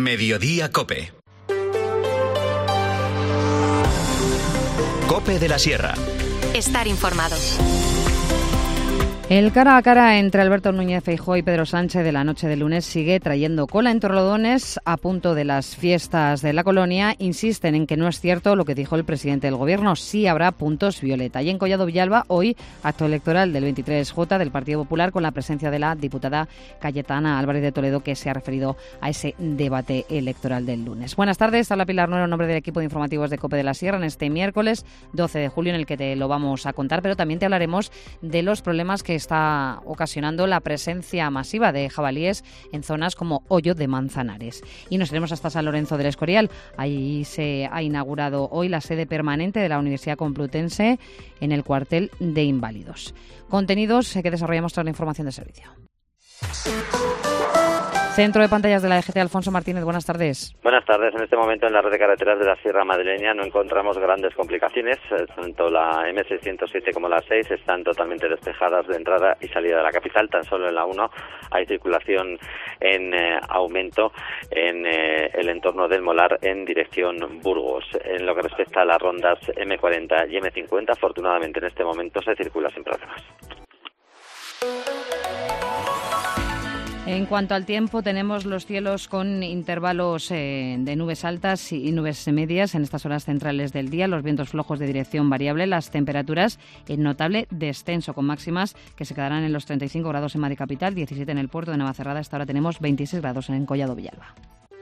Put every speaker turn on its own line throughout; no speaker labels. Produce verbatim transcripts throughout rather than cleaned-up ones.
Mediodía Cope. Cope de la Sierra.
Estar informado.
El cara a cara entre Alberto Núñez Feijóo y Pedro Sánchez de la noche del lunes sigue trayendo cola en Torrelodones. A punto de las fiestas de la colonia, insisten en que no es cierto lo que dijo el presidente del gobierno. Sí habrá puntos violeta. Y en Collado Villalba, hoy, acto electoral del veintitrés J del Partido Popular con la presencia de la diputada Cayetana Álvarez de Toledo, que se ha referido a ese debate electoral del lunes. Buenas tardes, habla Pilar Nuero en nombre del equipo de informativos de Cope de la Sierra en este miércoles doce de julio, en el que te lo vamos a contar, pero también te hablaremos de los problemas que está ocasionando la presencia masiva de jabalíes en zonas como Hoyo de Manzanares. Y nos iremos hasta San Lorenzo del Escorial. Ahí se ha inaugurado hoy la sede permanente de la Universidad Complutense en el cuartel de inválidos. Contenidos que desarrollamos tras la información de servicio. Centro de pantallas de la D G T, Alfonso Martínez, buenas tardes.
Buenas tardes. En este momento en la red de carreteras de la Sierra Madrileña no encontramos grandes complicaciones. Tanto la eme seiscientos siete como la seis están totalmente despejadas de entrada y salida de la capital. Tan solo en la uno hay circulación en eh, aumento en eh, el entorno del Molar en dirección Burgos. En lo que respecta a las rondas eme cuarenta y eme cincuenta, afortunadamente en este momento se circula sin problemas.
En cuanto al tiempo, tenemos los cielos con intervalos eh, de nubes altas y nubes medias en estas horas centrales del día, los vientos flojos de dirección variable, las temperaturas en notable descenso, con máximas que se quedarán en los treinta y cinco grados en Madrid capital, diecisiete en el puerto de Navacerrada. Hasta ahora tenemos veintiséis grados en Collado Villalba.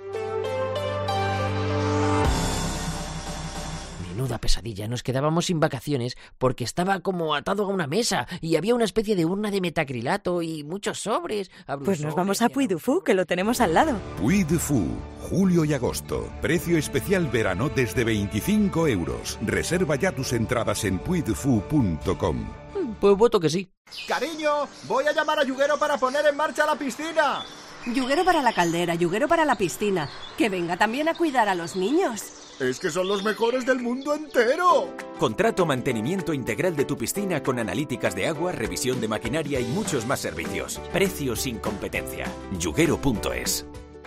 Menuda pesadilla, nos quedábamos sin vacaciones porque estaba como atado a una mesa y había una especie de urna de metacrilato y muchos sobres.
Pues nos vamos a Puy du Fou, que lo tenemos al lado.
Puy du Fou, julio y agosto. Precio especial verano desde veinticinco euros. Reserva ya tus entradas en puy du fou punto com.
Pues voto que sí.
Cariño, voy a llamar a Yuguero para poner en marcha la piscina.
Yuguero para la caldera, Yuguero para la piscina. Que venga también a cuidar a los niños.
Es que son los mejores del mundo entero.
Contrato mantenimiento integral de tu piscina con analíticas de agua, revisión de maquinaria y muchos más servicios. Precios sin competencia. Yuguero punto es.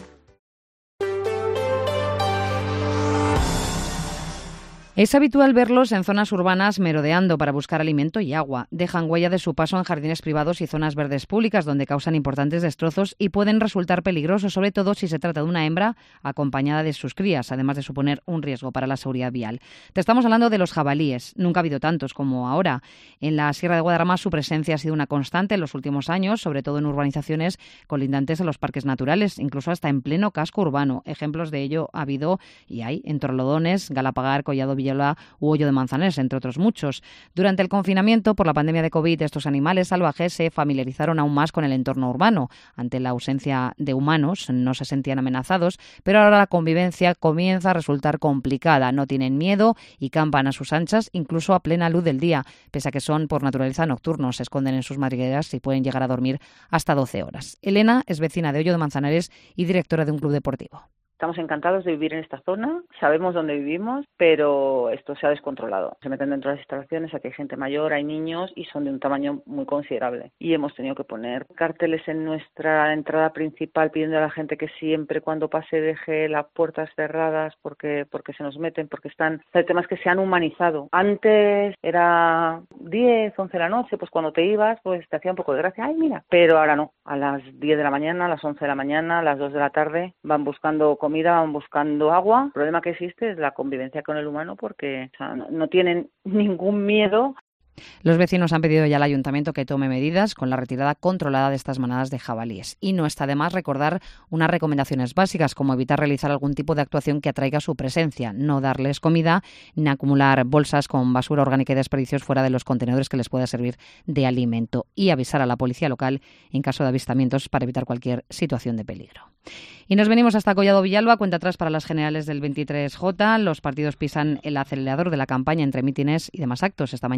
Es habitual verlos en zonas urbanas merodeando para buscar alimento y agua. Dejan huella de su paso en jardines privados y zonas verdes públicas, donde causan importantes destrozos y pueden resultar peligrosos, sobre todo si se trata de una hembra acompañada de sus crías, además de suponer un riesgo para la seguridad vial. Te estamos hablando de los jabalíes. Nunca ha habido tantos como ahora. En la Sierra de Guadarrama su presencia ha sido una constante en los últimos años, sobre todo en urbanizaciones colindantes a los parques naturales, incluso hasta en pleno casco urbano. Ejemplos de ello ha habido y hay en Torrelodones, Galapagar, Collado Villalba u Hoyo de Manzanares, entre otros muchos. Durante el confinamiento por la pandemia de COVID, estos animales salvajes se familiarizaron aún más con el entorno urbano. Ante la ausencia de humanos, no se sentían amenazados, pero ahora la convivencia comienza a resultar complicada. No tienen miedo y campan a sus anchas, incluso a plena luz del día, pese a que son por naturaleza nocturnos. Se esconden en sus madrigueras y pueden llegar a dormir hasta doce horas. Elena es vecina de Hoyo de Manzanares y directora de un club deportivo.
Estamos encantados de vivir en esta zona, sabemos dónde vivimos, pero esto se ha descontrolado. Se meten dentro de las instalaciones, aquí hay gente mayor, hay niños y son de un tamaño muy considerable. Y hemos tenido que poner carteles en nuestra entrada principal pidiendo a la gente que siempre cuando pase deje las puertas cerradas porque porque se nos meten, porque están... El tema es que se han humanizado. Antes era diez, once de la noche, pues cuando te ibas pues te hacía un poco de gracia, ay mira, pero ahora no. A las diez de la mañana, a las once de la mañana, a las dos de la tarde van buscando comida, van buscando agua. El problema que existe es la convivencia con el humano porque o sea, no, no tienen ningún miedo.
Los vecinos han pedido ya al ayuntamiento que tome medidas con la retirada controlada de estas manadas de jabalíes. Y no está de más recordar unas recomendaciones básicas, como evitar realizar algún tipo de actuación que atraiga su presencia, no darles comida, ni acumular bolsas con basura orgánica y desperdicios fuera de los contenedores que les pueda servir de alimento, y avisar a la policía local en caso de avistamientos para evitar cualquier situación de peligro. Y nos venimos hasta Collado Villalba, cuenta atrás para las generales del veintitrés J. Los partidos pisan el acelerador de la campaña entre mítines y demás actos. Esta mañana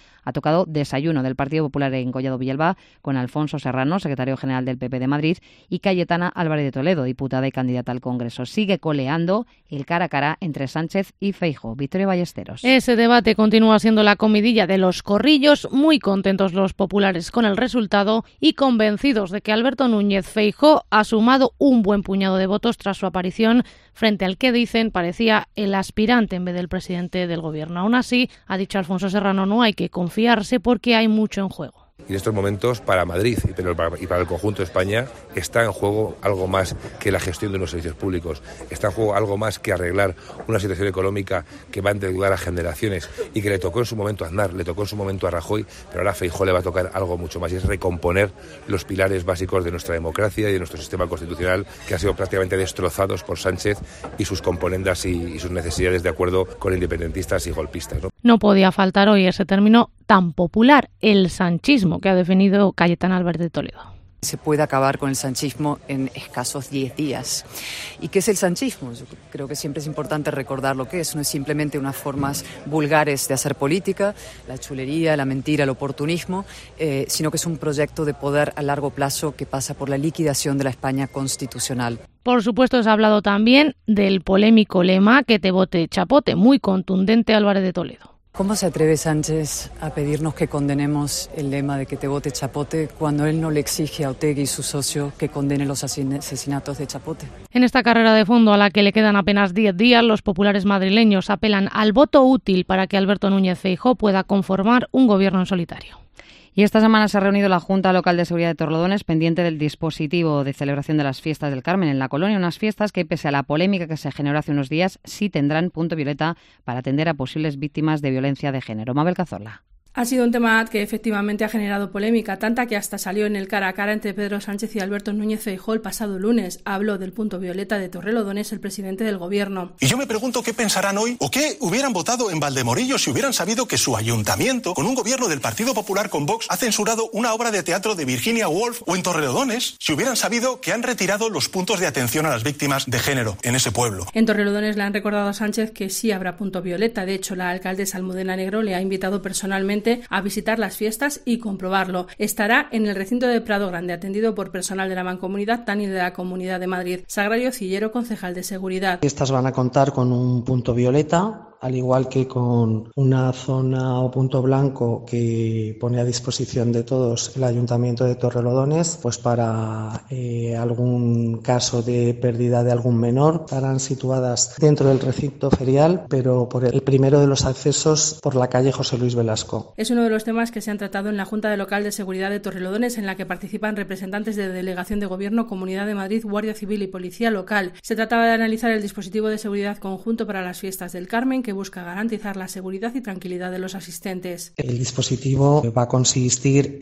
ha tocado desayuno del Partido Popular en Collado Villalba con Alfonso Serrano, secretario general del P P de Madrid, y Cayetana Álvarez de Toledo, diputada y candidata al Congreso. Sigue coleando el cara a cara entre Sánchez y Feijóo. Victoria Ballesteros.
Ese debate continúa siendo la comidilla de los corrillos, muy contentos los populares con el resultado y convencidos de que Alberto Núñez Feijóo ha sumado un buen puñado de votos tras su aparición frente al que dicen parecía el aspirante en vez del presidente del gobierno. Aún así, ha dicho Alfonso Serrano, no hay que confiarse porque hay mucho en juego.
Y en estos momentos, para Madrid y para el conjunto de España, está en juego algo más que la gestión de unos servicios públicos. Está en juego algo más que arreglar una situación económica que va a endeudar a generaciones y que le tocó en su momento a Aznar, le tocó en su momento a Rajoy, pero ahora a Feijóo le va a tocar algo mucho más, y es recomponer los pilares básicos de nuestra democracia y de nuestro sistema constitucional, que han sido prácticamente destrozados por Sánchez y sus componendas y, y sus necesidades de acuerdo con independentistas y golpistas, ¿no?
No podía faltar hoy ese término tan popular, el sanchismo, que ha definido Cayetana Álvarez de Toledo.
Se puede acabar con el sanchismo en escasos diez días. ¿Y qué es el sanchismo? Yo creo que siempre es importante recordar lo que es. No es simplemente unas formas vulgares de hacer política, la chulería, la mentira, el oportunismo, eh, sino que es un proyecto de poder a largo plazo que pasa por la liquidación de la España constitucional.
Por supuesto, se ha hablado también del polémico lema "que te vote chapote", muy contundente Álvarez de Toledo.
¿Cómo se atreve Sánchez a pedirnos que condenemos el lema de "que te vote Chapote" cuando él no le exige a Otegi y su socio que condenen los asesinatos de Chapote?
En esta carrera de fondo, a la que le quedan apenas diez días, los populares madrileños apelan al voto útil para que Alberto Núñez Feijóo pueda conformar un gobierno en solitario.
Y esta semana se ha reunido la Junta Local de Seguridad de Torrelodones pendiente del dispositivo de celebración de las fiestas del Carmen en la colonia, unas fiestas que, pese a la polémica que se generó hace unos días, sí tendrán punto violeta para atender a posibles víctimas de violencia de género. Mabel Cazorla.
Ha sido un tema que efectivamente ha generado polémica, tanta que hasta salió en el cara a cara entre Pedro Sánchez y Alberto Núñez Feijóo el pasado lunes. Habló del punto violeta de Torrelodones el presidente del gobierno.
Y yo me pregunto qué pensarán hoy o qué hubieran votado en Valdemorillo si hubieran sabido que su ayuntamiento, con un gobierno del Partido Popular con Vox, ha censurado una obra de teatro de Virginia Woolf, o en Torrelodones si hubieran sabido que han retirado los puntos de atención a las víctimas de género en ese pueblo.
En Torrelodones le han recordado a Sánchez que sí habrá punto violeta. De hecho, la alcaldesa Almudena Negro le ha invitado personalmente a visitar las fiestas y comprobarlo. Estará en el recinto de Prado Grande, atendido por personal de la Mancomunidad TAN y de la Comunidad de Madrid. Sagrario Cillero, concejal de Seguridad.
Estas van a contar con un punto violeta, al igual que con una zona o punto blanco que pone a disposición de todos el Ayuntamiento de Torrelodones, pues para eh, algún caso de pérdida de algún menor. Estarán situadas dentro del recinto ferial, pero por el primero de los accesos por la calle José Luis Velasco.
Es uno de los temas que se han tratado en la Junta de Local de Seguridad de Torrelodones, en la que participan representantes de Delegación de Gobierno, Comunidad de Madrid, Guardia Civil y Policía Local. Se trataba de analizar el dispositivo de seguridad conjunto para las fiestas del Carmen, que busca garantizar la seguridad y tranquilidad de los asistentes.
El dispositivo va a consistir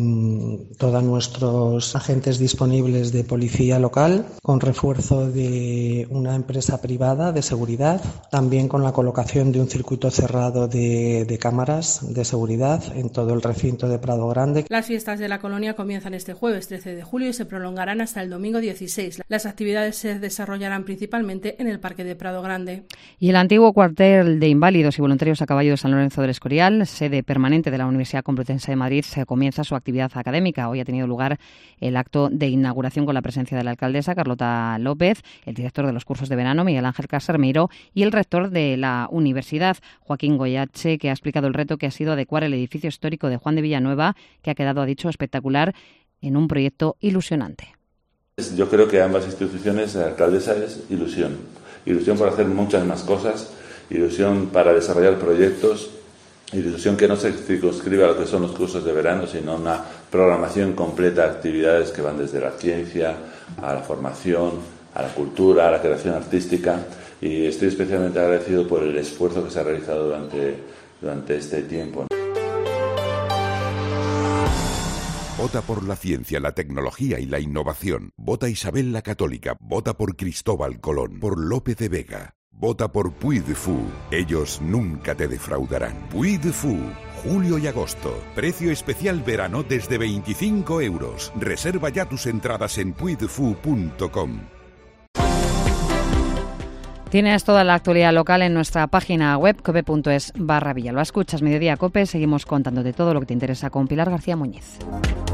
en todos nuestros agentes disponibles de policía local, con refuerzo de una empresa privada de seguridad, también con la colocación de un circuito cerrado de, de cámaras de seguridad en todo el recinto de Prado Grande.
Las fiestas de la colonia comienzan este jueves trece de julio y se prolongarán hasta el domingo dieciséis. Las actividades se desarrollarán principalmente en el Parque de Prado Grande.
Y el antiguo cuartel de inválidos y voluntarios a caballo de San Lorenzo del Escorial, sede permanente de la Universidad Complutense de Madrid, se comienza su actividad académica. Hoy ha tenido lugar el acto de inauguración con la presencia de la alcaldesa Carlota López, el director de los cursos de verano Miguel Ángel Casermeiro y el rector de la universidad Joaquín Goyache, que ha explicado el reto que ha sido adecuar el edificio histórico de Juan de Villanueva, que ha quedado, ha dicho, espectacular en un proyecto ilusionante.
Yo creo que ambas instituciones, la alcaldesa es ilusión, ilusión por hacer muchas más cosas, ilusión para desarrollar proyectos, ilusión que no se circunscribe a lo que son los cursos de verano, sino una programación completa de actividades que van desde la ciencia a la formación, a la cultura, a la creación artística, y estoy especialmente agradecido por el esfuerzo que se ha realizado durante, durante este tiempo.
Vota por la ciencia, la tecnología y la innovación. Vota Isabel la Católica. Vota por Cristóbal Colón. Por Lope de Vega. Vota por Puy de Fou. Ellos nunca te defraudarán. Puy de Fou. Julio y agosto. Precio especial verano desde veinticinco euros. Reserva ya tus entradas en puy de fou punto com.
Tienes toda la actualidad local en nuestra página web cope punto es barra Villalba. Escuchas Mediodía Cope, seguimos contándote todo lo que te interesa con Pilar García Muñiz.